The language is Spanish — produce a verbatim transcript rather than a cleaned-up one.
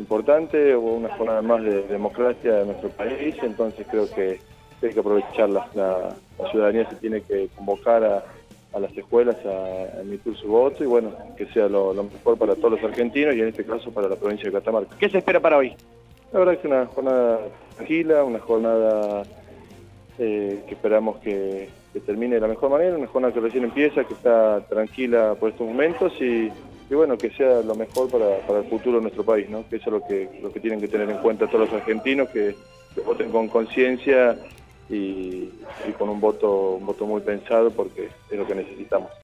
importante, hubo una jornada más de democracia en nuestro país, entonces creo que hay que aprovecharla. La, la ciudadanía se tiene que convocar a, a las escuelas a, a emitir su voto y bueno, que sea lo, lo mejor para todos los argentinos y en este caso para la provincia de Catamarca. ¿Qué se espera para hoy? La verdad es que una jornada tranquila, una jornada eh, que esperamos que, que termine de la mejor manera, una jornada que recién empieza, que está tranquila por estos momentos y, y bueno, que sea lo mejor para, para el futuro de nuestro país, ¿no? Que eso es lo que, lo que tienen que tener en cuenta todos los argentinos, que, que voten con conciencia y, y con un voto, un voto muy pensado porque es lo que necesitamos.